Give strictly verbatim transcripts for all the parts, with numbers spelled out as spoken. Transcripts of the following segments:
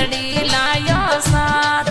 बनड़ी लायो साथ।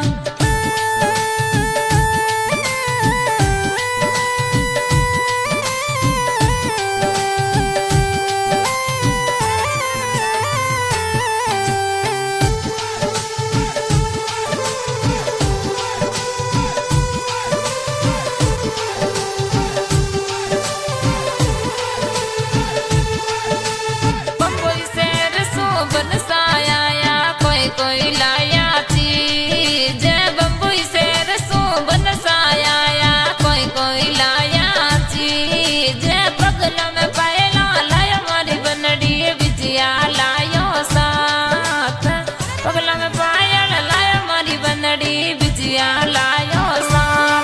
कोई लाया चीज बम्बई से रसों बनसाया या कोई कोई लाया चीज पगला में पायला लाया मारी बनड़ी बिजिया लायो साथ। पगला में पायल लाया मारी बनड़ी बिजिया लायो साथ।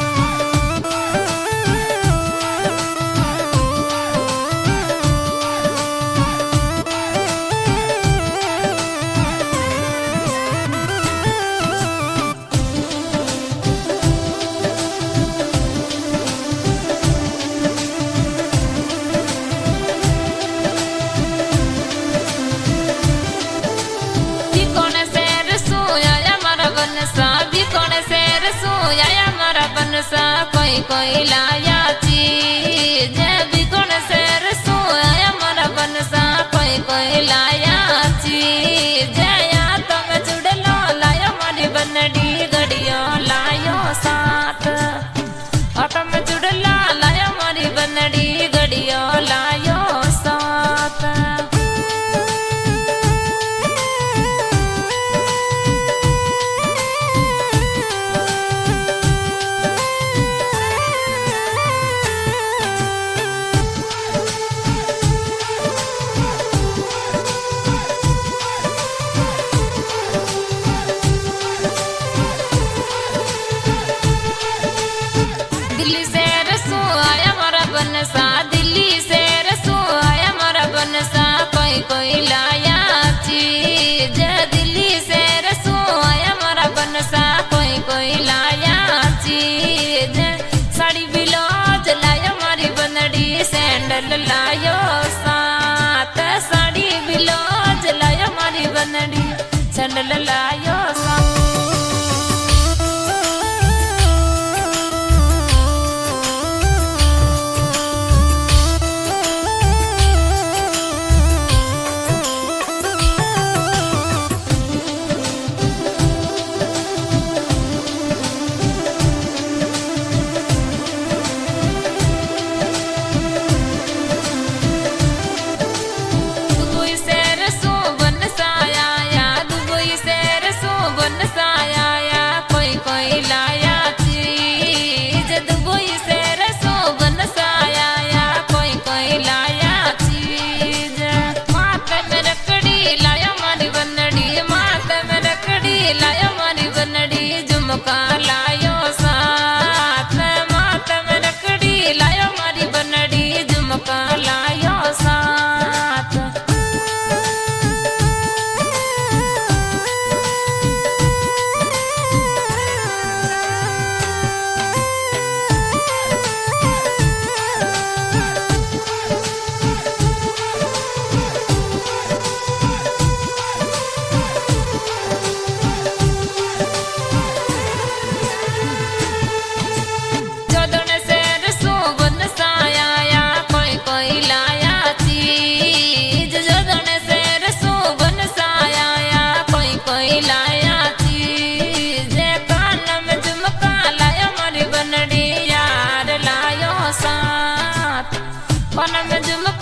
आया मारा बनसा कोई कोई लाया चीज भी कौन से रसो आया मारा बनसा कोई कोई लाया चीज या तो मैं जुड़लो लाया मारी बनड़ी गड़ियो लायो साथ। और तो मैं जुड़ला लाया मारी बनड़ी गड़ियो लायो साथ। दिल्ली से रसो आया मारा बनसा दिल्ली से रसो आया मारा बनसा कोई कोई लाया चीज दिल्ली से रसो आया मारा बनसा कोई कोई लाया चीज। साड़ी ब्लाउज लाया मारी बनड़ी सैंडल लायो साथ। साड़ी ब्लाउज लाया मारी बनड़ी सैंडल लायो साथ। लायो साथ माता में रखड़ी लायो मारी बनड़ी झुमका लायो साथ। When I'm